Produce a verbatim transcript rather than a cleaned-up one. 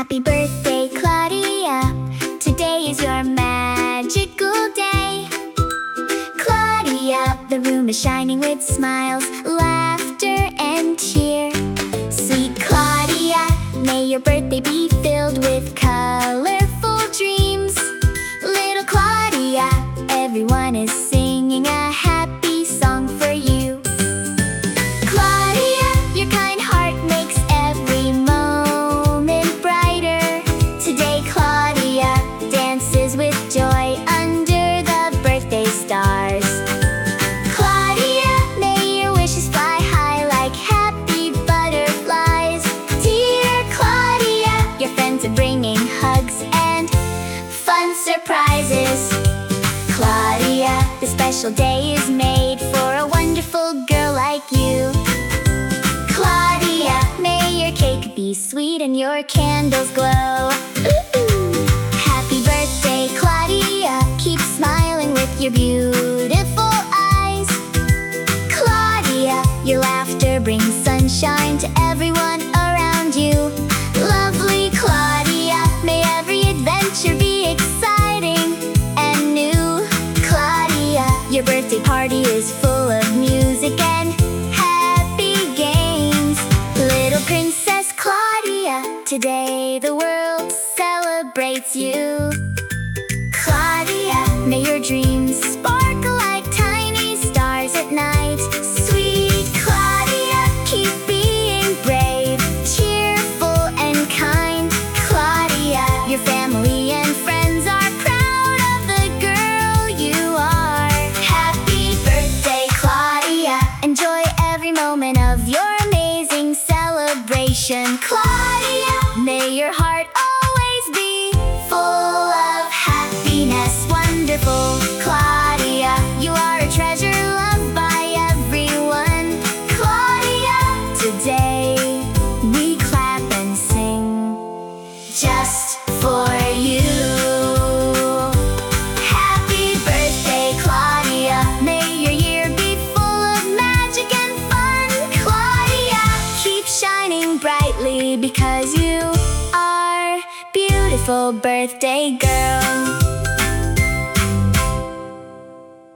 Happy birthday, Claudia. Today is your magical day. Claudia, the room is shining with smiles, laughter, and cheer. Sweet Claudia, may your birthday be filled with colorful dreams. Little Claudia, everyone is singing a happy song for you. Claudia, your kind heart makes every moment brighter. Today Claudia dances with joy under the birthday stars. Claudia, may your wishes fly high like happy butterflies. Dear Claudia, your friends are bringing hugs and fun surprises. Claudia, this special day is made for a wonderful girl like you. Claudia, may your cake be sweet and your candles glow. Ooh. Happy birthday, Claudia. Keep smiling with your beautiful eyes. Claudia, your laughter brings sunshine to everyone around you. Lovely Claudia, may every adventure be exciting and new. Claudia, your birthday party is full of music and happy games. Little Princess Claudia, today the world celebrates you. Claudia, may your dreams sparkle like tiny stars at night. Sweet Claudia, keep being brave, cheerful, and kind. Claudia, your family and friends are proud of the girl you are. Happy birthday, Claudia. Enjoy every moment of your amazing celebration. Claudia, may your heart always be full of happiness. Wonderful Claudia, you are a treasure loved by everyone. Claudia, today we clap and sing just for you. Happy birthday, Claudia. May your year be full of magic and fun. Claudia, keep shining brightly because you are beautiful birthday girl.